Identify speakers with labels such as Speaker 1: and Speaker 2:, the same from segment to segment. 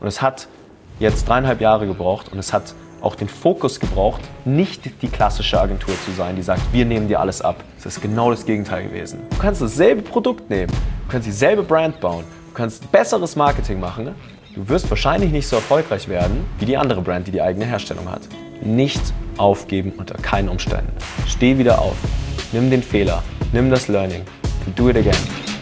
Speaker 1: Und es hat jetzt 3,5 Jahre gebraucht und es hat auch den Fokus gebraucht, nicht die klassische Agentur zu sein, die sagt, wir nehmen dir alles ab. Es ist genau das Gegenteil gewesen. Du kannst dasselbe Produkt nehmen, du kannst dieselbe Brand bauen, du kannst besseres Marketing machen. Du wirst wahrscheinlich nicht so erfolgreich werden wie die andere Brand, die die eigene Herstellung hat. Nicht aufgeben unter keinen Umständen. Steh wieder auf, nimm den Fehler, nimm das Learning and do it again.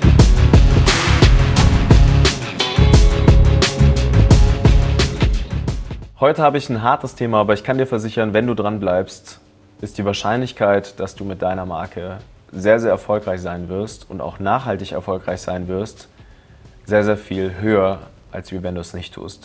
Speaker 1: Heute habe ich ein hartes Thema, aber ich kann dir versichern, wenn du dran bleibst, ist die Wahrscheinlichkeit, dass du mit deiner Marke sehr, sehr erfolgreich sein wirst und auch nachhaltig erfolgreich sein wirst, sehr, sehr viel höher, als wenn du es nicht tust.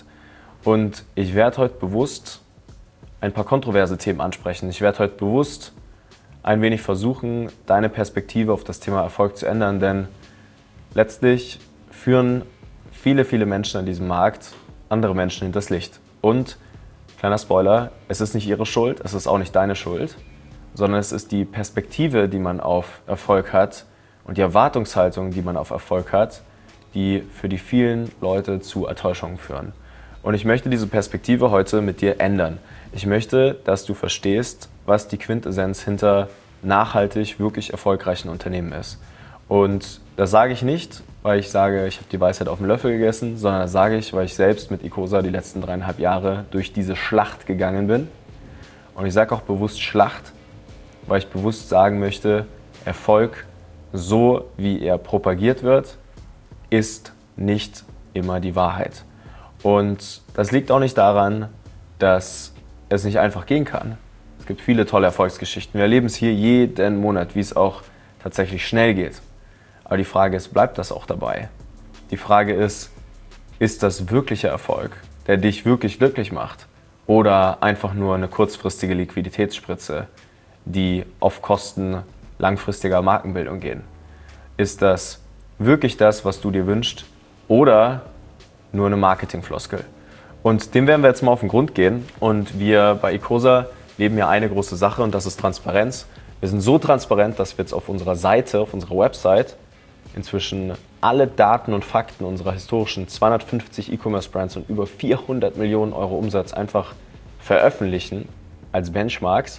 Speaker 1: Und ich werde heute bewusst ein paar kontroverse Themen ansprechen. Ich werde heute bewusst ein wenig versuchen, deine Perspektive auf das Thema Erfolg zu ändern, denn letztlich führen viele, viele Menschen an diesem Markt andere Menschen hinters Licht. Und, kleiner Spoiler, es ist nicht ihre Schuld, es ist auch nicht deine Schuld, sondern es ist die Perspektive, die man auf Erfolg hat und die Erwartungshaltung, die man auf Erfolg hat, die für die vielen Leute zu Enttäuschungen führen. Und ich möchte diese Perspektive heute mit dir ändern. Ich möchte, dass du verstehst, was die Quintessenz hinter nachhaltig, wirklich erfolgreichen Unternehmen ist. Und das sage ich nicht, weil ich sage, ich habe die Weisheit auf dem Löffel gegessen, sondern das sage ich, weil ich selbst mit Icosa die letzten 3,5 Jahre durch diese Schlacht gegangen bin. Und ich sage auch bewusst Schlacht, weil ich bewusst sagen möchte, Erfolg, so wie er propagiert wird, ist nicht immer die Wahrheit. Und das liegt auch nicht daran, dass es nicht einfach gehen kann. Es gibt viele tolle Erfolgsgeschichten. Wir erleben es hier jeden Monat, wie es auch tatsächlich schnell geht. Aber die Frage ist, bleibt das auch dabei? Die Frage ist das wirklicher Erfolg, der dich wirklich glücklich macht? Oder einfach nur eine kurzfristige Liquiditätsspritze, die auf Kosten langfristiger Markenbildung gehen? Ist das wirklich das, was du dir wünschst? Oder nur eine Marketingfloskel? Und dem werden wir jetzt mal auf den Grund gehen. Und wir bei Icosa leben ja eine große Sache und das ist Transparenz. Wir sind so transparent, dass wir jetzt auf unserer Seite, auf unserer Website inzwischen alle Daten und Fakten unserer historischen 250 E-Commerce-Brands und über 400 Millionen Euro Umsatz einfach veröffentlichen als Benchmarks.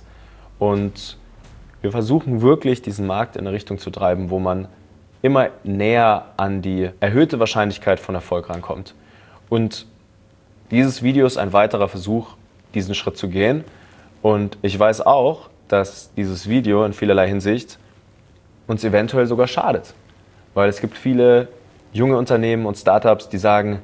Speaker 1: Und wir versuchen wirklich, diesen Markt in eine Richtung zu treiben, wo man immer näher an die erhöhte Wahrscheinlichkeit von Erfolg rankommt. Und dieses Video ist ein weiterer Versuch, diesen Schritt zu gehen. Und ich weiß auch, dass dieses Video in vielerlei Hinsicht uns eventuell sogar schadet. Weil es gibt viele junge Unternehmen und Startups, die sagen,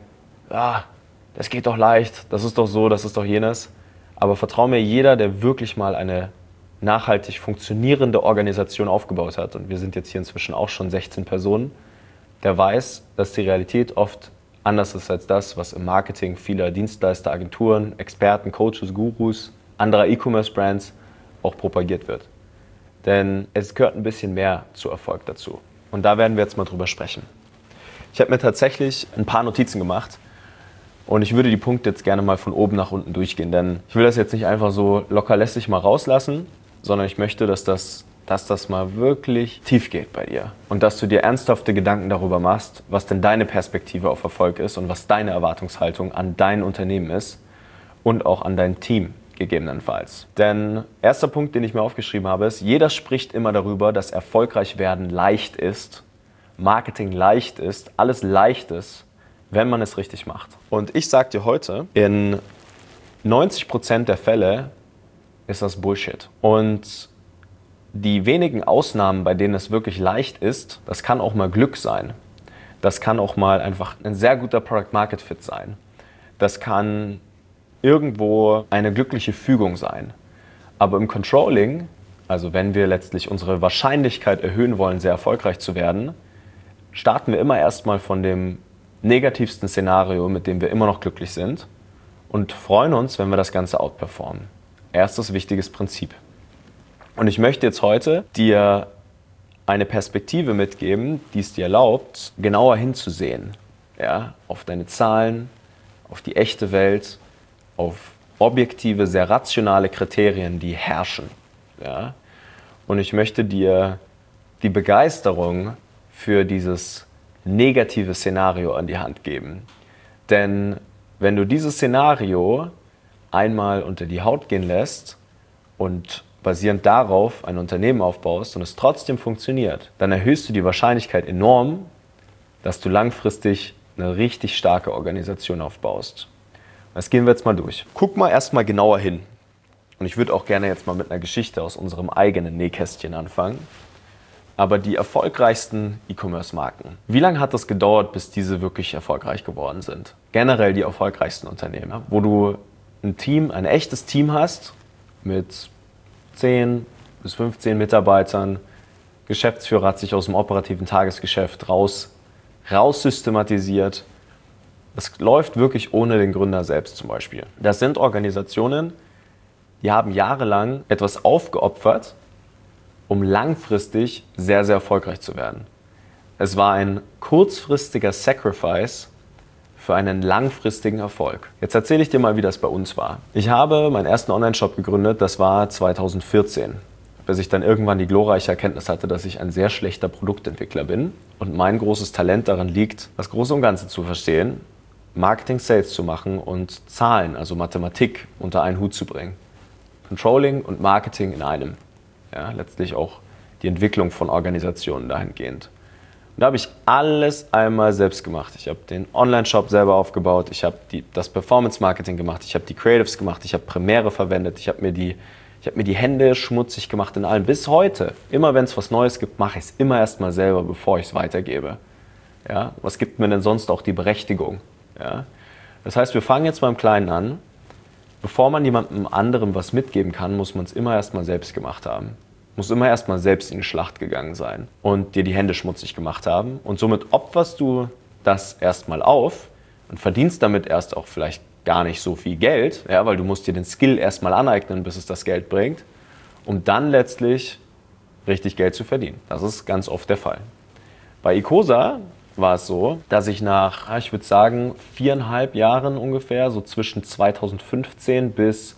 Speaker 1: das geht doch leicht, das ist doch so, das ist doch jenes. Aber vertrau mir, jeder, der wirklich mal eine nachhaltig funktionierende Organisation aufgebaut hat, und wir sind jetzt hier inzwischen auch schon 16 Personen, der weiß, dass die Realität oft anders ist als das, was im Marketing vieler Dienstleister, Agenturen, Experten, Coaches, Gurus, anderer E-Commerce-Brands auch propagiert wird. Denn es gehört ein bisschen mehr zu Erfolg dazu. Und da werden wir jetzt mal drüber sprechen. Ich habe mir tatsächlich ein paar Notizen gemacht und ich würde die Punkte jetzt gerne mal von oben nach unten durchgehen, denn ich will das jetzt nicht einfach so lockerlässig mal rauslassen, sondern ich möchte, dass das mal wirklich tief geht bei dir und dass du dir ernsthafte Gedanken darüber machst, was denn deine Perspektive auf Erfolg ist und was deine Erwartungshaltung an dein Unternehmen ist und auch an dein Team gegebenenfalls. Denn erster Punkt, den ich mir aufgeschrieben habe, ist, jeder spricht immer darüber, dass erfolgreich werden leicht ist, Marketing leicht ist, alles leicht ist, wenn man es richtig macht. Und ich sage dir heute, in 90% der Fälle ist das Bullshit. Und die wenigen Ausnahmen, bei denen es wirklich leicht ist, das kann auch mal Glück sein. Das kann auch mal einfach ein sehr guter Product-Market-Fit sein. Das kann irgendwo eine glückliche Fügung sein. Aber im Controlling, also wenn wir letztlich unsere Wahrscheinlichkeit erhöhen wollen, sehr erfolgreich zu werden, starten wir immer erstmal von dem negativsten Szenario, mit dem wir immer noch glücklich sind und freuen uns, wenn wir das Ganze outperformen. Erstes wichtiges Prinzip. Und ich möchte jetzt heute dir eine Perspektive mitgeben, die es dir erlaubt, genauer hinzusehen, ja, auf deine Zahlen, auf die echte Welt, auf objektive, sehr rationale Kriterien, die herrschen. Ja? Und ich möchte dir die Begeisterung für dieses negative Szenario an die Hand geben. Denn wenn du dieses Szenario einmal unter die Haut gehen lässt und basierend darauf ein Unternehmen aufbaust und es trotzdem funktioniert, dann erhöhst du die Wahrscheinlichkeit enorm, dass du langfristig eine richtig starke Organisation aufbaust. Das gehen wir jetzt mal durch. Guck mal erstmal genauer hin. Und ich würde auch gerne jetzt mal mit einer Geschichte aus unserem eigenen Nähkästchen anfangen. Aber die erfolgreichsten E-Commerce-Marken. Wie lange hat das gedauert, bis diese wirklich erfolgreich geworden sind? Generell die erfolgreichsten Unternehmen, wo du ein Team, ein echtes Team hast mit 10 bis 15 Mitarbeitern. Geschäftsführer hat sich aus dem operativen Tagesgeschäft raus systematisiert. Das läuft wirklich ohne den Gründer selbst zum Beispiel. Das sind Organisationen, die haben jahrelang etwas aufgeopfert, um langfristig sehr, sehr erfolgreich zu werden. Es war ein kurzfristiger Sacrifice für einen langfristigen Erfolg. Jetzt erzähle ich dir mal, wie das bei uns war. Ich habe meinen ersten Online-Shop gegründet, das war 2014, bis ich dann irgendwann die glorreiche Erkenntnis hatte, dass ich ein sehr schlechter Produktentwickler bin und mein großes Talent darin liegt, das Große und Ganze zu verstehen, Marketing, Sales zu machen und Zahlen, also Mathematik, unter einen Hut zu bringen. Controlling und Marketing in einem. Ja, letztlich auch die Entwicklung von Organisationen dahingehend. Und da habe ich alles einmal selbst gemacht. Ich habe den Online-Shop selber aufgebaut, ich habe das Performance-Marketing gemacht, ich habe die Creatives gemacht, ich habe Premiere verwendet, ich habe mir die Hände schmutzig gemacht in allem. Bis heute, immer wenn es was Neues gibt, mache ich es immer erstmal selber, bevor ich es weitergebe. Ja, was gibt mir denn sonst auch die Berechtigung? Ja? Das heißt, wir fangen jetzt beim Kleinen an. Bevor man jemandem anderem was mitgeben kann, muss man es immer erstmal selbst gemacht haben. Muss immer erstmal selbst in die Schlacht gegangen sein und dir die Hände schmutzig gemacht haben. Und somit opferst du das erstmal auf und verdienst damit erst auch vielleicht gar nicht so viel Geld, ja, weil du musst dir den Skill erstmal aneignen, bis es das Geld bringt, um dann letztlich richtig Geld zu verdienen. Das ist ganz oft der Fall. Bei Ecosa war es so, dass ich nach, ich würde sagen, 4,5 Jahren ungefähr, so zwischen 2015 bis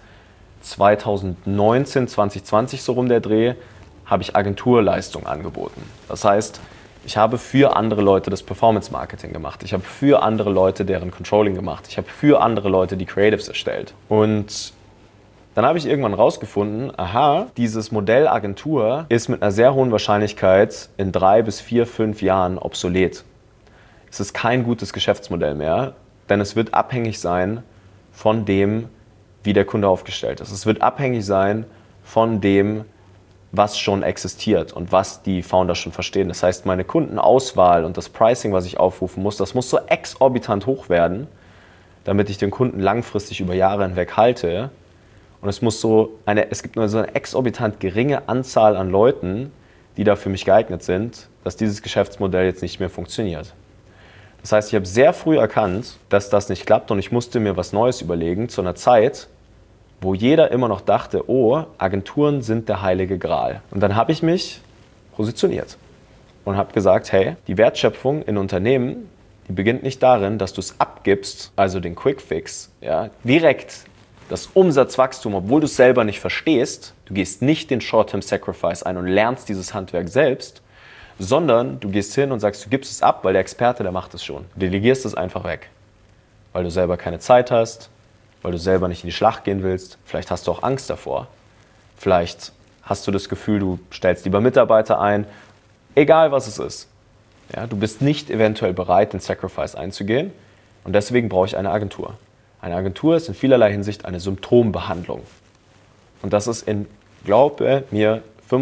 Speaker 1: 2019, 2020 so rum der Dreh, habe ich Agenturleistung angeboten. Das heißt, ich habe für andere Leute das Performance-Marketing gemacht. Ich habe für andere Leute deren Controlling gemacht. Ich habe für andere Leute die Creatives erstellt. Und dann habe ich irgendwann rausgefunden, aha, dieses Modell Agentur ist mit einer sehr hohen Wahrscheinlichkeit in 3 bis 4, 5 Jahren obsolet. Es ist kein gutes Geschäftsmodell mehr, denn es wird abhängig sein von dem, wie der Kunde aufgestellt ist. Es wird abhängig sein von dem, was schon existiert und was die Founder schon verstehen. Das heißt, meine Kundenauswahl und das Pricing, was ich aufrufen muss, das muss so exorbitant hoch werden, damit ich den Kunden langfristig über Jahre hinweg halte. Und es gibt nur so eine exorbitant geringe Anzahl an Leuten, die da für mich geeignet sind, dass dieses Geschäftsmodell jetzt nicht mehr funktioniert. Das heißt, ich habe sehr früh erkannt, dass das nicht klappt und ich musste mir was Neues überlegen zu einer Zeit, wo jeder immer noch dachte, oh, Agenturen sind der heilige Gral. Und dann habe ich mich positioniert und habe gesagt, hey, die Wertschöpfung in Unternehmen, die beginnt nicht darin, dass du es abgibst, also den Quick-Fix, ja, direkt das Umsatzwachstum, obwohl du es selber nicht verstehst, du gehst nicht den Short-Term-Sacrifice ein und lernst dieses Handwerk selbst, sondern du gehst hin und sagst, du gibst es ab, weil der Experte, der macht es schon. Du delegierst es einfach weg, weil du selber keine Zeit hast, weil du selber nicht in die Schlacht gehen willst. Vielleicht hast du auch Angst davor. Vielleicht hast du das Gefühl, du stellst lieber Mitarbeiter ein. Egal, was es ist. Ja, du bist nicht eventuell bereit, den Sacrifice einzugehen. Und deswegen brauche ich eine Agentur. Eine Agentur ist in vielerlei Hinsicht eine Symptombehandlung. Und das ist glaube mir,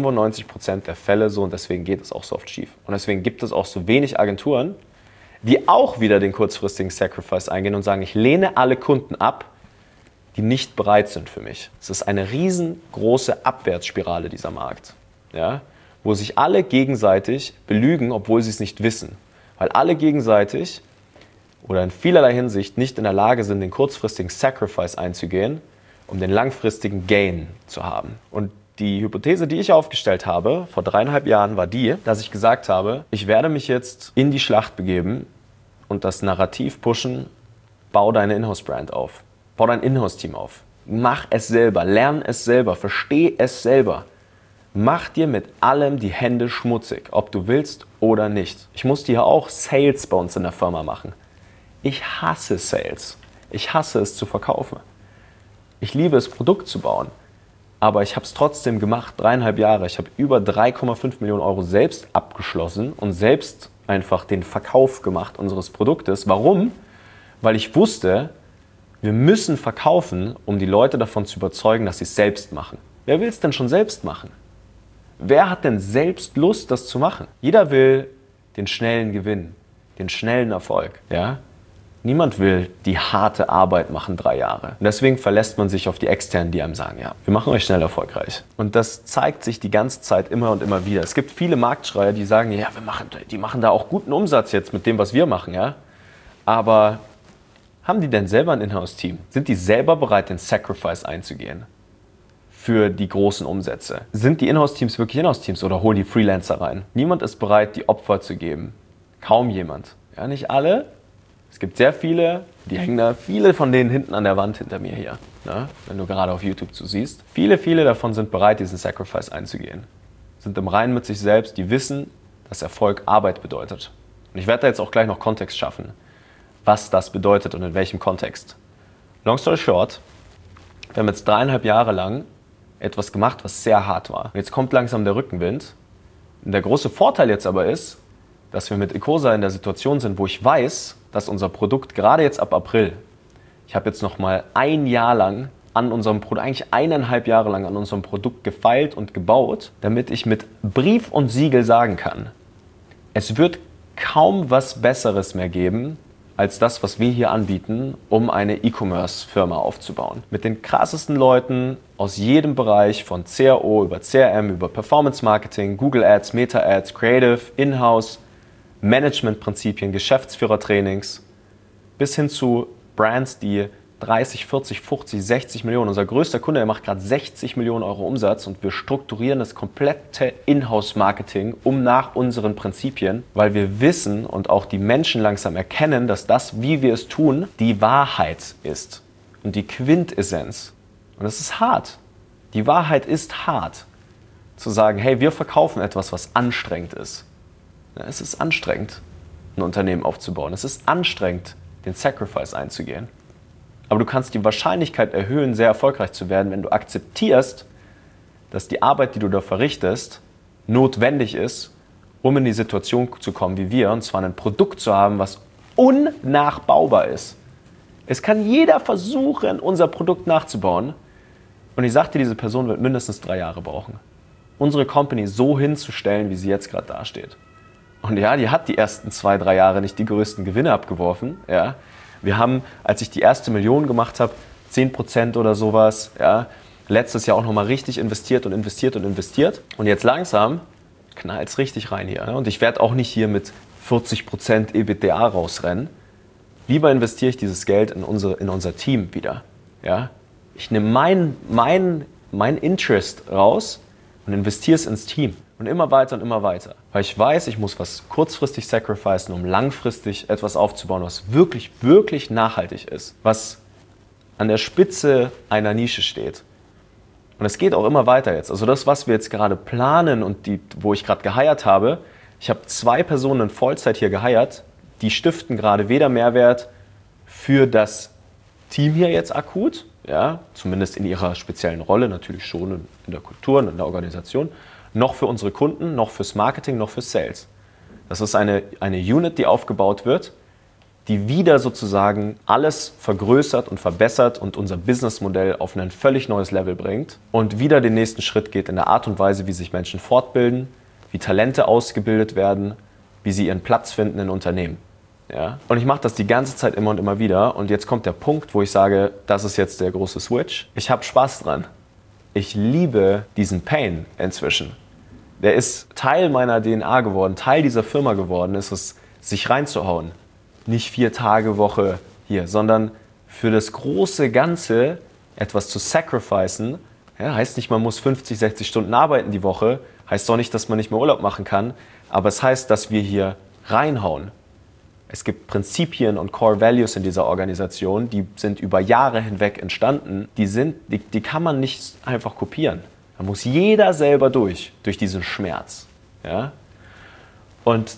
Speaker 1: 95% der Fälle so und deswegen geht es auch so oft schief. Und deswegen gibt es auch so wenig Agenturen, die auch wieder den kurzfristigen Sacrifice eingehen und sagen, ich lehne alle Kunden ab, die nicht bereit sind für mich. Es ist eine riesengroße Abwärtsspirale, dieser Markt, ja, wo sich alle gegenseitig belügen, obwohl sie es nicht wissen. Weil alle gegenseitig oder in vielerlei Hinsicht nicht in der Lage sind, den kurzfristigen Sacrifice einzugehen, um den langfristigen Gain zu haben. Und die Hypothese, die ich aufgestellt habe, vor 3,5 Jahren, war die, dass ich gesagt habe, ich werde mich jetzt in die Schlacht begeben und das Narrativ pushen, bau deine Inhouse-Brand auf, bau dein Inhouse-Team auf, mach es selber, lern es selber, versteh es selber. Mach dir mit allem die Hände schmutzig, ob du willst oder nicht. Ich musste hier auch Sales bei uns in der Firma machen. Ich hasse Sales. Ich hasse es zu verkaufen. Ich liebe es, Produkt zu bauen. Aber ich habe es trotzdem gemacht, 3,5 Jahre. Ich habe über 3,5 Millionen Euro selbst abgeschlossen und selbst einfach den Verkauf gemacht unseres Produktes. Warum? Weil ich wusste, wir müssen verkaufen, um die Leute davon zu überzeugen, dass sie es selbst machen. Wer will es denn schon selbst machen? Wer hat denn selbst Lust, das zu machen? Jeder will den schnellen Gewinn, den schnellen Erfolg. Ja? Niemand will die harte Arbeit machen 3 Jahre. Und deswegen verlässt man sich auf die Externen, die einem sagen, ja, wir machen euch schnell erfolgreich. Und das zeigt sich die ganze Zeit immer und immer wieder. Es gibt viele Marktschreier, die sagen, ja, die machen da auch guten Umsatz jetzt mit dem, was wir machen. Ja? Aber haben die denn selber ein Inhouse-Team? Sind die selber bereit, den Sacrifice einzugehen für die großen Umsätze? Sind die Inhouse-Teams wirklich Inhouse-Teams oder holen die Freelancer rein? Niemand ist bereit, die Opfer zu geben. Kaum jemand. Ja, nicht alle. Es gibt sehr viele, die hängen da, viele von denen hinten an der Wand hinter mir hier, ne? Wenn du gerade auf YouTube siehst. Viele davon sind bereit, diesen Sacrifice einzugehen. Sind im Reinen mit sich selbst, die wissen, dass Erfolg Arbeit bedeutet. Und ich werde da jetzt auch gleich noch Kontext schaffen, was das bedeutet und in welchem Kontext. Long story short, wir haben jetzt 3,5 Jahre lang etwas gemacht, was sehr hart war. Und jetzt kommt langsam der Rückenwind. Und der große Vorteil jetzt aber ist, dass wir mit Ecosa in der Situation sind, wo ich weiß, dass unser Produkt gerade jetzt ab April, ich habe jetzt noch mal 1 Jahr lang an unserem Produkt, eigentlich 1,5 Jahre lang an unserem Produkt gefeilt und gebaut, damit ich mit Brief und Siegel sagen kann, es wird kaum was Besseres mehr geben, als das, was wir hier anbieten, um eine E-Commerce-Firma aufzubauen. Mit den krassesten Leuten aus jedem Bereich, von CRO über CRM, über Performance Marketing, Google Ads, Meta Ads, Creative, Inhouse, Management-Prinzipien, Geschäftsführertrainings, bis hin zu Brands, die 30, 40, 50, 60 Millionen. Unser größter Kunde, der macht gerade 60 Millionen Euro Umsatz und wir strukturieren das komplette Inhouse-Marketing nach unseren Prinzipien, weil wir wissen und auch die Menschen langsam erkennen, dass das, wie wir es tun, die Wahrheit ist und die Quintessenz. Und das ist hart. Die Wahrheit ist hart. Zu sagen, hey, wir verkaufen etwas, was anstrengend ist. Ja, es ist anstrengend, ein Unternehmen aufzubauen. Es ist anstrengend, den Sacrifice einzugehen. Aber du kannst die Wahrscheinlichkeit erhöhen, sehr erfolgreich zu werden, wenn du akzeptierst, dass die Arbeit, die du da verrichtest, notwendig ist, um in die Situation zu kommen wie wir, und zwar ein Produkt zu haben, was unnachbaubar ist. Es kann jeder versuchen, unser Produkt nachzubauen. Und ich sagte, diese Person wird mindestens 3 Jahre brauchen, unsere Company so hinzustellen, wie sie jetzt gerade dasteht. Und ja, die hat die ersten 2, 3 Jahre nicht die größten Gewinne abgeworfen. Ja. Wir haben, als ich die erste Million gemacht habe, 10% oder sowas, ja, letztes Jahr auch nochmal richtig investiert. Und jetzt langsam knallt es richtig rein hier. Und ich werde auch nicht hier mit 40% EBITDA rausrennen. Lieber investiere ich dieses Geld in unser Team wieder. Ja. Ich nehme mein Interest raus und investiere es ins Team. Und immer weiter und immer weiter. Weil ich weiß, ich muss was kurzfristig sacrificen, um langfristig etwas aufzubauen, was wirklich, wirklich nachhaltig ist. Was an der Spitze einer Nische steht. Und es geht auch immer weiter jetzt. Also das, was wir jetzt gerade planen und wo ich gerade geheiert habe, ich habe 2 Personen in Vollzeit hier geheiert, die stiften gerade weder Mehrwert für das Team hier jetzt akut, ja, zumindest in ihrer speziellen Rolle, natürlich schon in der Kultur und in der Organisation, noch für unsere Kunden, noch fürs Marketing, noch fürs Sales. Das ist eine Unit, die aufgebaut wird, die wieder sozusagen alles vergrößert und verbessert und unser Businessmodell auf ein völlig neues Level bringt und wieder den nächsten Schritt geht in der Art und Weise, wie sich Menschen fortbilden, wie Talente ausgebildet werden, wie sie ihren Platz finden in Unternehmen. Ja? Und ich mache das die ganze Zeit immer und immer wieder und jetzt kommt der Punkt, wo ich sage, das ist jetzt der große Switch. Ich habe Spaß dran. Ich liebe diesen Pain inzwischen. Der ist Teil meiner DNA geworden, Teil dieser Firma geworden, ist es, sich reinzuhauen. Nicht 4-Tage-Woche hier, sondern für das große Ganze etwas zu sacrificen. Ja, heißt nicht, man muss 50, 60 Stunden arbeiten die Woche, heißt auch nicht, dass man nicht mehr Urlaub machen kann, aber es heißt, dass wir hier reinhauen. Es gibt Prinzipien und Core Values in dieser Organisation, die sind über Jahre hinweg entstanden, die kann man nicht einfach kopieren. Da muss jeder selber durch diesen Schmerz. Ja? Und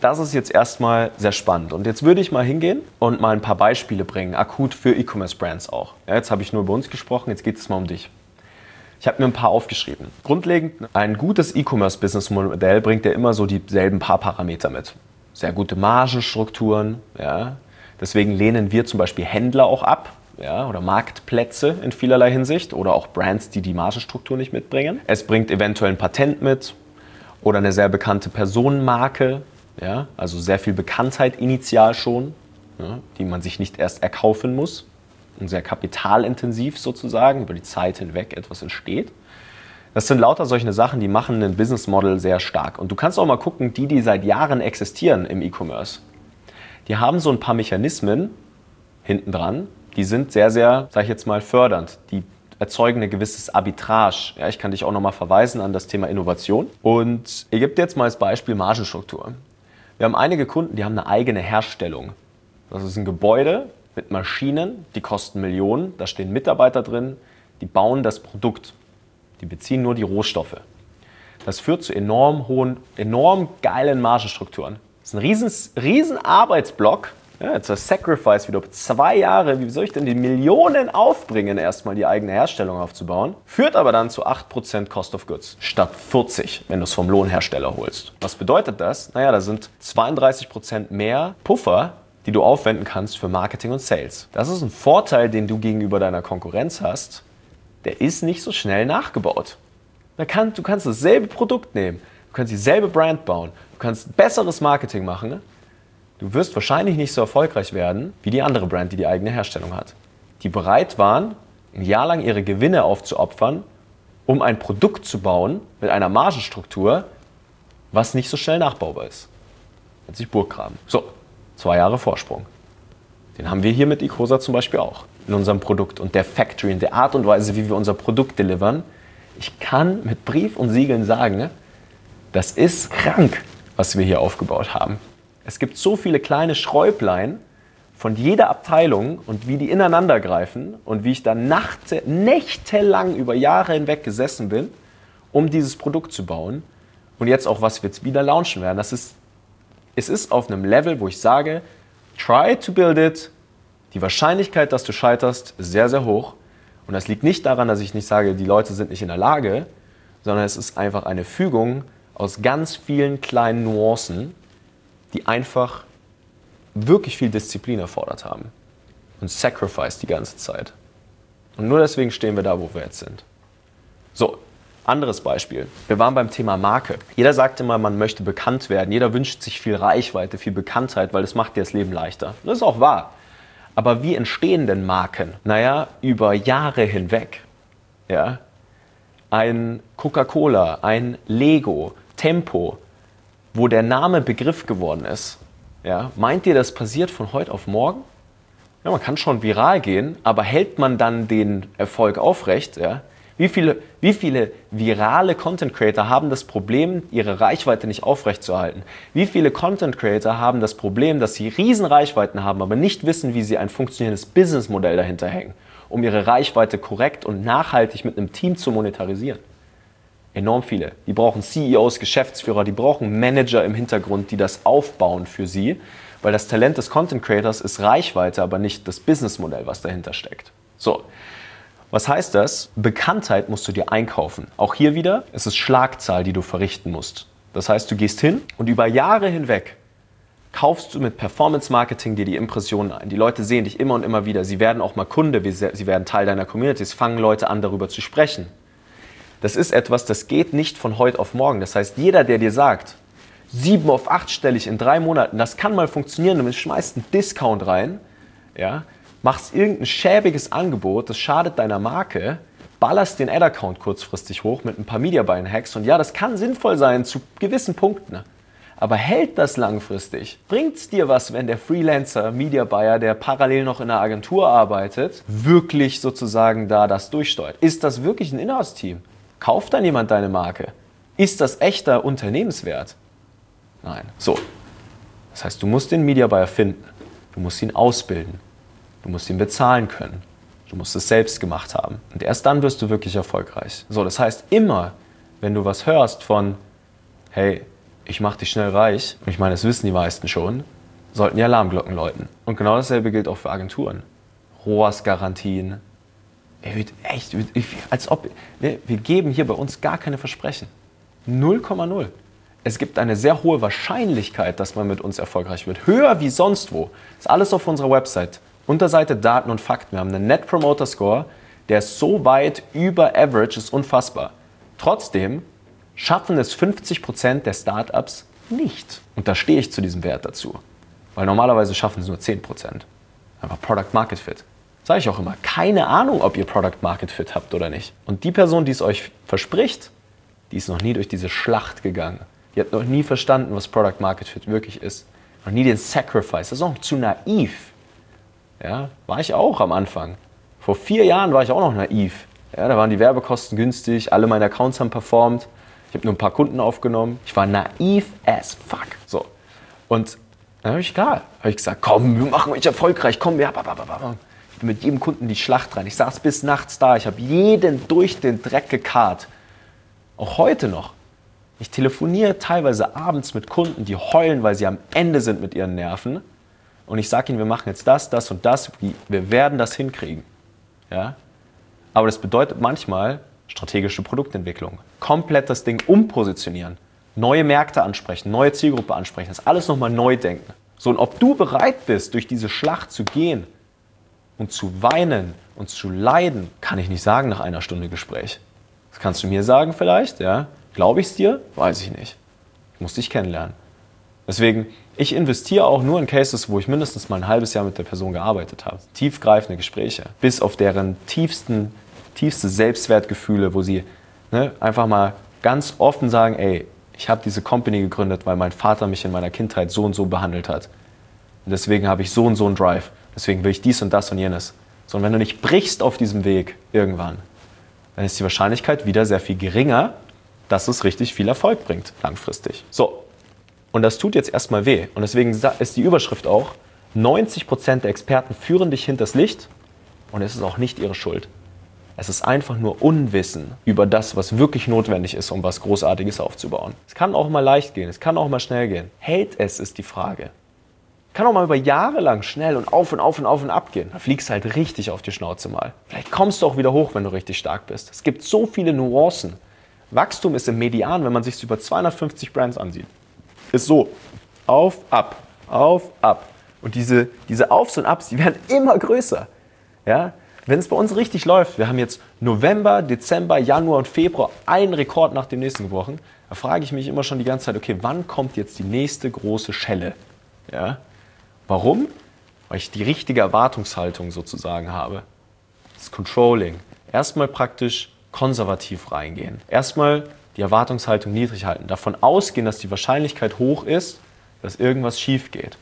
Speaker 1: Das ist jetzt erstmal sehr spannend. Und jetzt würde ich mal hingehen und mal ein paar Beispiele bringen, akut für E-Commerce-Brands auch. Ja, jetzt habe ich nur über uns gesprochen, jetzt geht es mal um dich. Ich habe mir ein paar aufgeschrieben. Grundlegend, ein gutes E-Commerce-Business-Modell bringt ja immer so dieselben paar Parameter mit. Sehr gute Margenstrukturen. Ja. Deswegen lehnen wir zum Beispiel Händler auch ab. Ja, oder Marktplätze in vielerlei Hinsicht. Oder auch Brands, die die Margenstruktur nicht mitbringen. Es bringt eventuell ein Patent mit. Oder eine sehr bekannte Personenmarke. Ja, also sehr viel Bekanntheit initial schon. Ja, die man sich nicht erst erkaufen muss. Und sehr kapitalintensiv sozusagen, über die Zeit hinweg etwas entsteht. Das sind lauter solche Sachen, die machen ein Business Model sehr stark. Und du kannst auch mal gucken, die seit Jahren existieren im E-Commerce, die haben so ein paar Mechanismen hinten dran, die sind sehr, sehr, sag ich jetzt mal, fördernd. Die erzeugen ein gewisses Arbitrage. Ja, ich kann dich auch nochmal verweisen an das Thema Innovation. Und ich gebe dir jetzt mal als Beispiel Margenstruktur. Wir haben einige Kunden, die haben eine eigene Herstellung. Das ist ein Gebäude mit Maschinen, die kosten Millionen, da stehen Mitarbeiter drin, die bauen das Produkt, die beziehen nur die Rohstoffe. Das führt zu enorm geilen Margenstrukturen. Das ist ein riesen Arbeitsblock. Ja, jetzt das Sacrifice wieder 2 Jahre, wie soll ich denn die Millionen aufbringen, erstmal die eigene Herstellung aufzubauen, führt aber dann zu 8% Cost of Goods statt 40%, wenn du es vom Lohnhersteller holst. Was bedeutet das? Naja, da sind 32% mehr Puffer, die du aufwenden kannst für Marketing und Sales. Das ist ein Vorteil, den du gegenüber deiner Konkurrenz hast. Der ist nicht so schnell nachgebaut. Du kannst dasselbe Produkt nehmen, du kannst dieselbe Brand bauen, du kannst besseres Marketing machen. Du wirst wahrscheinlich nicht so erfolgreich werden wie die andere Brand, die die eigene Herstellung hat. Die bereit waren, ein Jahr lang ihre Gewinne aufzuopfern, um ein Produkt zu bauen mit einer Margenstruktur, was nicht so schnell nachbaubar ist. Nennt sich Burggraben. So. 2 Jahre Vorsprung. Den haben wir hier mit Ecosa zum Beispiel auch in unserem Produkt und der Factory, in der Art und Weise, wie wir unser Produkt delivern. Ich kann mit Brief und Siegeln sagen, das ist krank, was wir hier aufgebaut haben. Es gibt so viele kleine Schräublein von jeder Abteilung und wie die ineinander greifen und wie ich da nächtelang über Jahre hinweg gesessen bin, um dieses Produkt zu bauen und jetzt auch, was wir jetzt wieder launchen werden. Es ist auf einem Level, wo ich sage, try to build it. Die Wahrscheinlichkeit, dass du scheiterst, ist sehr, sehr hoch. Und das liegt nicht daran, dass ich nicht sage, die Leute sind nicht in der Lage, sondern es ist einfach eine Fügung aus ganz vielen kleinen Nuancen, die einfach wirklich viel Disziplin erfordert haben. Und Sacrifice die ganze Zeit. Und nur deswegen stehen wir da, wo wir jetzt sind. So. Anderes Beispiel. Wir waren beim Thema Marke. Jeder sagt immer, man möchte bekannt werden. Jeder wünscht sich viel Reichweite, viel Bekanntheit, weil das macht dir das Leben leichter. Das ist auch wahr. Aber wie entstehen denn Marken? Naja, über Jahre hinweg. Ja? Ein Coca-Cola, ein Lego, Tempo, wo der Name Begriff geworden ist. Ja? Meint ihr, das passiert von heute auf morgen? Ja, man kann schon viral gehen, aber hält man dann den Erfolg aufrecht? Ja? Wie viele virale Content Creator haben das Problem, ihre Reichweite nicht aufrechtzuerhalten? Wie viele Content Creator haben das Problem, dass sie riesen Reichweiten haben, aber nicht wissen, wie sie ein funktionierendes Businessmodell dahinter hängen, um ihre Reichweite korrekt und nachhaltig mit einem Team zu monetarisieren? Enorm viele. Die brauchen CEOs, Geschäftsführer, die brauchen Manager im Hintergrund, die das aufbauen für sie, weil das Talent des Content Creators ist Reichweite, aber nicht das Businessmodell, was dahinter steckt. So. Was heißt das? Bekanntheit musst du dir einkaufen. Auch hier wieder, es ist Schlagzahl, die du verrichten musst. Das heißt, du gehst hin und über Jahre hinweg kaufst du mit Performance-Marketing dir die Impressionen ein. Die Leute sehen dich immer und immer wieder. Sie werden auch mal Kunde, sie werden Teil deiner Community. Es fangen Leute an, darüber zu sprechen. Das ist etwas, das geht nicht von heute auf morgen. Das heißt, jeder, der dir sagt, 7- auf 8-stellig in 3 Monaten, das kann mal funktionieren, du schmeißt einen Discount rein, ja, machst irgendein schäbiges Angebot, das schadet deiner Marke, ballerst den Ad-Account kurzfristig hoch mit ein paar Media-Buying-Hacks und ja, das kann sinnvoll sein zu gewissen Punkten. Aber hält das langfristig? Bringt es dir was, wenn der Freelancer, Media-Buyer, der parallel noch in einer Agentur arbeitet, wirklich sozusagen da das durchsteuert? Ist das wirklich ein Inhouse-Team? Kauft dann jemand deine Marke? Ist das echter Unternehmenswert? Nein. So. Das heißt, du musst den Media-Buyer finden. Du musst ihn ausbilden. Du musst ihn bezahlen können. Du musst es selbst gemacht haben. Und erst dann wirst du wirklich erfolgreich. So, das heißt, immer, wenn du was hörst von, hey, ich mache dich schnell reich, und ich meine, das wissen die meisten schon, sollten die Alarmglocken läuten. Und genau dasselbe gilt auch für Agenturen. ROAS-Garantien. Wir geben hier bei uns gar keine Versprechen. 0,0. Es gibt eine sehr hohe Wahrscheinlichkeit, dass man mit uns erfolgreich wird. Höher wie sonst wo. Das ist alles auf unserer Website. Unterseite Daten und Fakten. Wir haben einen Net Promoter Score, der ist so weit über Average, ist unfassbar. Trotzdem schaffen es 50% der Startups nicht. Und da stehe ich zu diesem Wert dazu. Weil normalerweise schaffen es nur 10%. Einfach Product Market Fit. Sage ich auch immer, keine Ahnung, ob ihr Product Market Fit habt oder nicht. Und die Person, die es euch verspricht, die ist noch nie durch diese Schlacht gegangen. Die hat noch nie verstanden, was Product Market Fit wirklich ist. Noch nie den Sacrifice. Das ist auch zu naiv. Ja, war ich auch am Anfang. Vor 4 Jahren war ich auch noch naiv. Ja, da waren die Werbekosten günstig, alle meine Accounts haben performt. Ich habe nur ein paar Kunden aufgenommen. Ich war naiv as fuck. So. Und dann habe ich gesagt, komm, wir machen euch erfolgreich, komm, ja, ich bin mit jedem Kunden in die Schlacht rein. Ich saß bis nachts da, ich habe jeden durch den Dreck gekarrt. Auch heute noch. Ich telefoniere teilweise abends mit Kunden, die heulen, weil sie am Ende sind mit ihren Nerven. Und ich sage ihnen, wir machen jetzt das und das, wir werden das hinkriegen. Ja? Aber das bedeutet manchmal strategische Produktentwicklung. Komplett das Ding umpositionieren. Neue Märkte ansprechen, neue Zielgruppe ansprechen, das alles nochmal neu denken. So, und ob du bereit bist, durch diese Schlacht zu gehen und zu weinen und zu leiden, kann ich nicht sagen nach einer Stunde Gespräch. Das kannst du mir sagen vielleicht, ja. Glaube ich es dir? Weiß ich nicht. Ich muss dich kennenlernen. Deswegen, ich investiere auch nur in Cases, wo ich mindestens mal ein halbes Jahr mit der Person gearbeitet habe. Tiefgreifende Gespräche, bis auf deren tiefste Selbstwertgefühle, wo sie einfach mal ganz offen sagen, ey, ich habe diese Company gegründet, weil mein Vater mich in meiner Kindheit so und so behandelt hat. Und deswegen habe ich so und so einen Drive. Deswegen will ich dies und das und jenes. So, und wenn du nicht brichst auf diesem Weg irgendwann, dann ist die Wahrscheinlichkeit wieder sehr viel geringer, dass es richtig viel Erfolg bringt, langfristig. So, und das tut jetzt erstmal weh. Und deswegen ist die Überschrift auch, 90% der Experten führen dich hinters Licht und es ist auch nicht ihre Schuld. Es ist einfach nur Unwissen über das, was wirklich notwendig ist, um was Großartiges aufzubauen. Es kann auch mal leicht gehen, es kann auch mal schnell gehen. Hält es, ist die Frage. Kann auch mal über Jahre lang schnell und auf und auf und auf und ab gehen. Da fliegst du halt richtig auf die Schnauze mal. Vielleicht kommst du auch wieder hoch, wenn du richtig stark bist. Es gibt so viele Nuancen. Wachstum ist im Median, wenn man sich über 250 Brands ansieht. Ist so, auf, ab, auf, ab. Und diese Aufs und Abs, die werden immer größer. Ja? Wenn es bei uns richtig läuft, wir haben jetzt November, Dezember, Januar und Februar einen Rekord nach dem nächsten gebrochen, da frage ich mich immer schon die ganze Zeit, okay, wann kommt jetzt die nächste große Schelle? Ja? Warum? Weil ich die richtige Erwartungshaltung sozusagen habe. Das Controlling. Erstmal praktisch konservativ reingehen. Erstmal die Erwartungshaltung niedrig halten. Davon ausgehen, dass die Wahrscheinlichkeit hoch ist, dass irgendwas schief geht.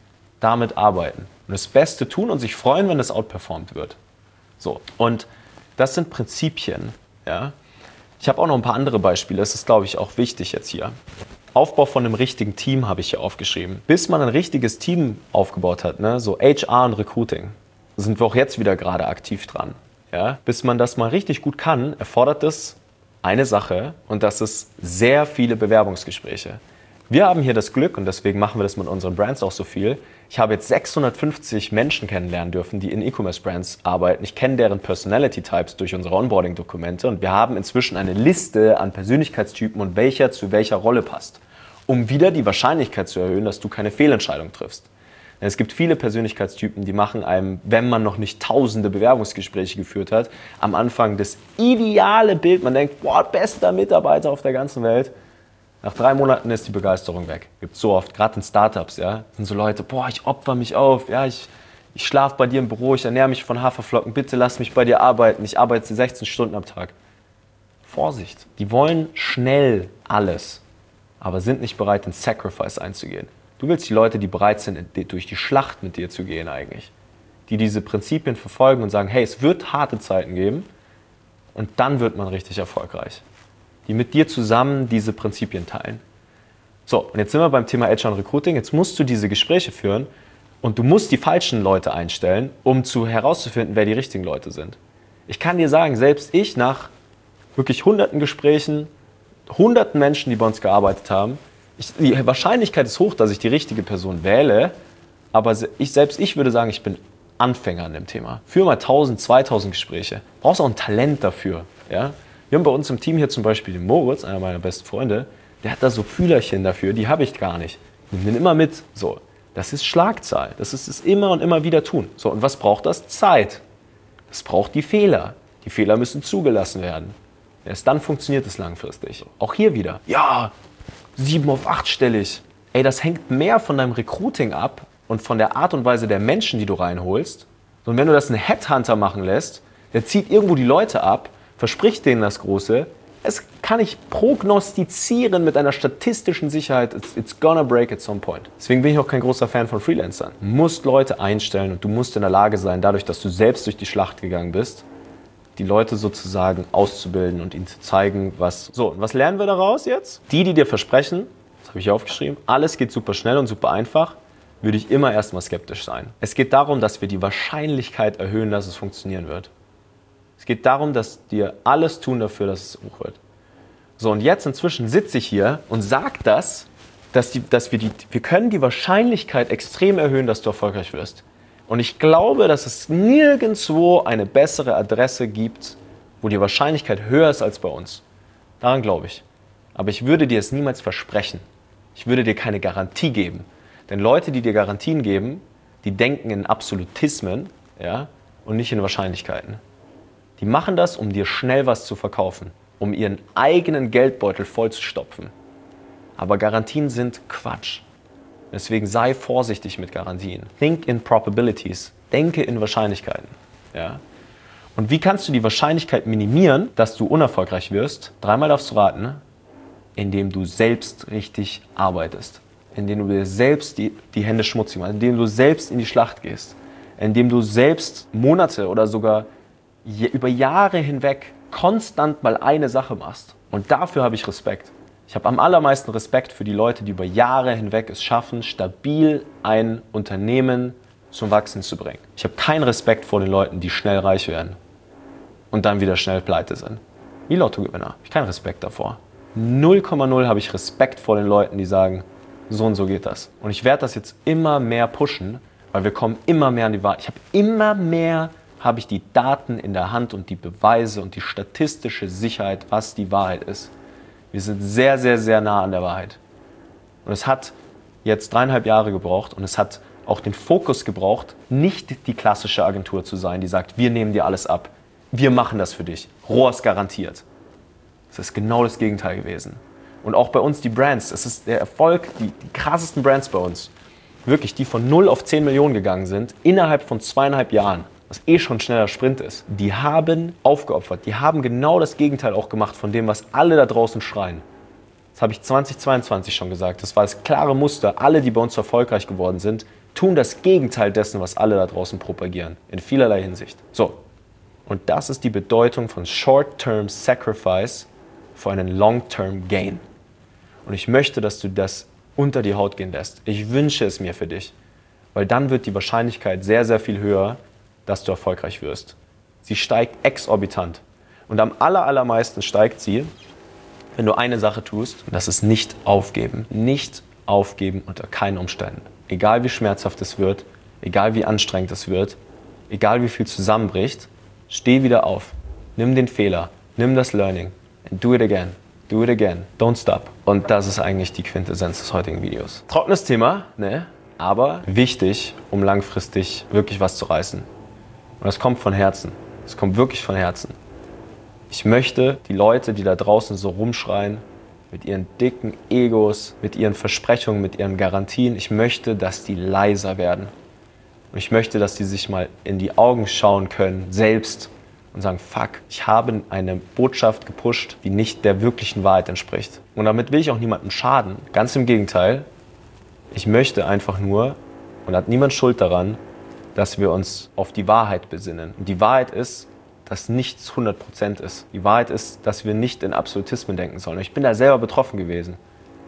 Speaker 1: Damit arbeiten. Und das Beste tun und sich freuen, wenn das outperformt wird. So, und das sind Prinzipien. Ja? Ich habe auch noch ein paar andere Beispiele, das ist, glaube ich, auch wichtig jetzt hier. Aufbau von einem richtigen Team habe ich hier aufgeschrieben. Bis man ein richtiges Team aufgebaut hat, so HR und Recruiting, sind wir auch jetzt wieder gerade aktiv dran. Ja? Bis man das mal richtig gut kann, erfordert es eine Sache und das ist sehr viele Bewerbungsgespräche. Wir haben hier das Glück und deswegen machen wir das mit unseren Brands auch so viel. Ich habe jetzt 650 Menschen kennenlernen dürfen, die in E-Commerce-Brands arbeiten. Ich kenne deren Personality-Types durch unsere Onboarding-Dokumente und wir haben inzwischen eine Liste an Persönlichkeitstypen und welcher zu welcher Rolle passt, um wieder die Wahrscheinlichkeit zu erhöhen, dass du keine Fehlentscheidung triffst. Denn es gibt viele Persönlichkeitstypen, die machen einem, wenn man noch nicht tausende Bewerbungsgespräche geführt hat, am Anfang das ideale Bild. Man denkt, boah, bester Mitarbeiter auf der ganzen Welt. Nach 3 Monaten ist die Begeisterung weg. Gibt so oft, gerade in Startups, ja, sind so Leute, boah, ich opfer mich auf, ja, ich schlafe bei dir im Büro, ich ernähre mich von Haferflocken, bitte lass mich bei dir arbeiten, ich arbeite 16 Stunden am Tag. Vorsicht, die wollen schnell alles, aber sind nicht bereit, den Sacrifice einzugehen. Du willst die Leute, die bereit sind, durch die Schlacht mit dir zu gehen eigentlich, die diese Prinzipien verfolgen und sagen, hey, es wird harte Zeiten geben und dann wird man richtig erfolgreich. Die mit dir zusammen diese Prinzipien teilen. So, und jetzt sind wir beim Thema HR und Recruiting. Jetzt musst du diese Gespräche führen und du musst die falschen Leute einstellen, um herauszufinden, wer die richtigen Leute sind. Ich kann dir sagen, selbst ich nach wirklich hunderten Gesprächen, hunderten Menschen, die bei uns gearbeitet haben, Die Wahrscheinlichkeit ist hoch, dass ich die richtige Person wähle, aber ich würde sagen, ich bin Anfänger an dem Thema. Führe mal 1000, 2000 Gespräche. Brauchst auch ein Talent dafür. Ja? Wir haben bei uns im Team hier zum Beispiel den Moritz, einer meiner besten Freunde, der hat da so Fühlerchen dafür, die habe ich gar nicht. Ich nehme den immer mit. So, das ist Schlagzahl. Das ist es immer und immer wieder tun. So, und was braucht das? Zeit. Das braucht die Fehler. Die Fehler müssen zugelassen werden. Erst dann funktioniert es langfristig. Auch hier wieder. Ja, 7 auf 8 stellig. Ey, das hängt mehr von deinem Recruiting ab und von der Art und Weise der Menschen, die du reinholst. Und wenn du das einen Headhunter machen lässt, der zieht irgendwo die Leute ab, verspricht denen das Große, es kann ich prognostizieren mit einer statistischen Sicherheit, it's gonna break at some point. Deswegen bin ich auch kein großer Fan von Freelancern. Du musst Leute einstellen und du musst in der Lage sein, dadurch, dass du selbst durch die Schlacht gegangen bist, die Leute sozusagen auszubilden und ihnen zu zeigen, was... So, und was lernen wir daraus jetzt? Die dir versprechen, das habe ich hier aufgeschrieben, alles geht super schnell und super einfach, würde ich immer erstmal skeptisch sein. Es geht darum, dass wir die Wahrscheinlichkeit erhöhen, dass es funktionieren wird. Es geht darum, dass wir alles tun dafür, dass es hoch wird. So, und jetzt inzwischen sitze ich hier und sage das, wir können die Wahrscheinlichkeit extrem erhöhen, dass du erfolgreich wirst. Und ich glaube, dass es nirgendwo eine bessere Adresse gibt, wo die Wahrscheinlichkeit höher ist als bei uns. Daran glaube ich. Aber ich würde dir es niemals versprechen. Ich würde dir keine Garantie geben. Denn Leute, die dir Garantien geben, die denken in Absolutismen, ja, und nicht in Wahrscheinlichkeiten. Die machen das, um dir schnell was zu verkaufen, um ihren eigenen Geldbeutel vollzustopfen. Aber Garantien sind Quatsch. Deswegen sei vorsichtig mit Garantien. Think in probabilities. Denke in Wahrscheinlichkeiten. Ja? Und wie kannst du die Wahrscheinlichkeit minimieren, dass du unerfolgreich wirst? 3-mal darfst du raten, ne? Indem du selbst richtig arbeitest. Indem du dir selbst die Hände schmutzig machst. Indem du selbst in die Schlacht gehst. Indem du selbst Monate oder sogar über Jahre hinweg konstant mal eine Sache machst. Und dafür habe ich Respekt. Ich habe am allermeisten Respekt für die Leute, die über Jahre hinweg es schaffen, stabil ein Unternehmen zum Wachsen zu bringen. Ich habe keinen Respekt vor den Leuten, die schnell reich werden und dann wieder schnell pleite sind. Wie Lottogewinner. Ich habe keinen Respekt davor. 0,0 habe ich Respekt vor den Leuten, die sagen, so und so geht das. Und ich werde das jetzt immer mehr pushen, weil wir kommen immer mehr an die Wahrheit. Habe ich die Daten in der Hand und die Beweise und die statistische Sicherheit, was die Wahrheit ist. Wir sind sehr, sehr, sehr nah an der Wahrheit. Und es hat jetzt 3,5 Jahre gebraucht und es hat auch den Fokus gebraucht, nicht die klassische Agentur zu sein, die sagt, wir nehmen dir alles ab, wir machen das für dich, ROAS garantiert. Das ist genau das Gegenteil gewesen. Und auch bei uns die Brands, es ist der Erfolg, die krassesten Brands bei uns, wirklich, die von 0 auf 10 Millionen gegangen sind, innerhalb von 2,5 Jahren, was schon ein schneller Sprint ist, die haben aufgeopfert. Die haben genau das Gegenteil auch gemacht von dem, was alle da draußen schreien. Das habe ich 2022 schon gesagt. Das war das klare Muster. Alle, die bei uns erfolgreich geworden sind, tun das Gegenteil dessen, was alle da draußen propagieren. In vielerlei Hinsicht. So. Und das ist die Bedeutung von Short-Term Sacrifice für einen Long-Term Gain. Und ich möchte, dass du das unter die Haut gehen lässt. Ich wünsche es mir für dich. Weil dann wird die Wahrscheinlichkeit sehr, sehr viel höher, dass du erfolgreich wirst. Sie steigt exorbitant. Und am allermeisten steigt sie, wenn du eine Sache tust, und das ist nicht aufgeben. Nicht aufgeben unter keinen Umständen. Egal wie schmerzhaft es wird, egal wie anstrengend es wird, egal wie viel zusammenbricht, steh wieder auf. Nimm den Fehler, nimm das Learning and do it again. Do it again. Don't stop. Und das ist eigentlich die Quintessenz des heutigen Videos. Trockenes Thema, ne? Aber wichtig, um langfristig wirklich was zu reißen. Und das kommt von Herzen. Es kommt wirklich von Herzen. Ich möchte die Leute, die da draußen so rumschreien, mit ihren dicken Egos, mit ihren Versprechungen, mit ihren Garantien, ich möchte, dass die leiser werden. Und ich möchte, dass die sich mal in die Augen schauen können, selbst, und sagen, fuck, ich habe eine Botschaft gepusht, die nicht der wirklichen Wahrheit entspricht. Und damit will ich auch niemandem schaden. Ganz im Gegenteil, ich möchte einfach nur, und da hat niemand Schuld daran, dass wir uns auf die Wahrheit besinnen. Und die Wahrheit ist, dass nichts 100% ist. Die Wahrheit ist, dass wir nicht in Absolutismen denken sollen. Ich bin da selber betroffen gewesen.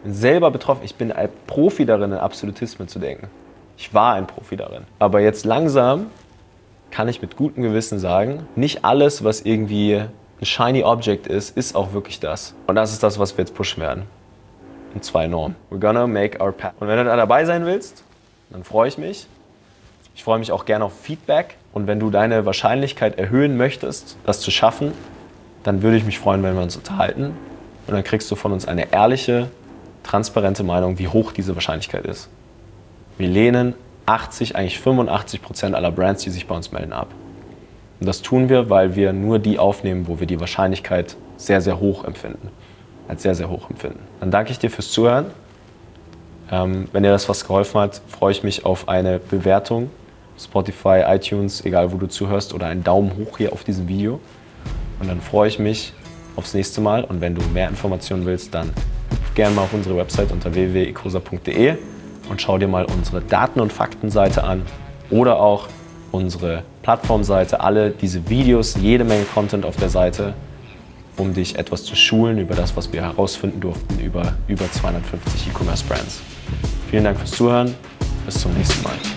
Speaker 1: Ich bin ein Profi darin, in Absolutismen zu denken. Ich war ein Profi darin. Aber jetzt langsam kann ich mit gutem Gewissen sagen, nicht alles, was irgendwie ein shiny Object ist, ist auch wirklich das. Und das ist das, was wir jetzt pushen werden. und 2 Norm. We're gonna make our path. Und wenn du da dabei sein willst, dann freue ich mich. Ich freue mich auch gerne auf Feedback. Und wenn du deine Wahrscheinlichkeit erhöhen möchtest, das zu schaffen, dann würde ich mich freuen, wenn wir uns unterhalten. Und dann kriegst du von uns eine ehrliche, transparente Meinung, wie hoch diese Wahrscheinlichkeit ist. Wir lehnen 80, eigentlich 85% aller Brands, die sich bei uns melden, ab. Und das tun wir, weil wir nur die aufnehmen, wo wir die Wahrscheinlichkeit sehr, sehr hoch empfinden. Als sehr, sehr hoch empfinden. Dann danke ich dir fürs Zuhören. Wenn dir das was geholfen hat, freue ich mich auf eine Bewertung. Spotify, iTunes, egal wo du zuhörst, oder einen Daumen hoch hier auf diesem Video. Und dann freue ich mich aufs nächste Mal. Und wenn du mehr Informationen willst, dann gerne mal auf unsere Website unter www.ecosa.de und schau dir mal unsere Daten- und Faktenseite an oder auch unsere Plattformseite. Alle diese Videos, jede Menge Content auf der Seite, um dich etwas zu schulen über das, was wir herausfinden durften über 250 E-Commerce Brands. Vielen Dank fürs Zuhören. Bis zum nächsten Mal.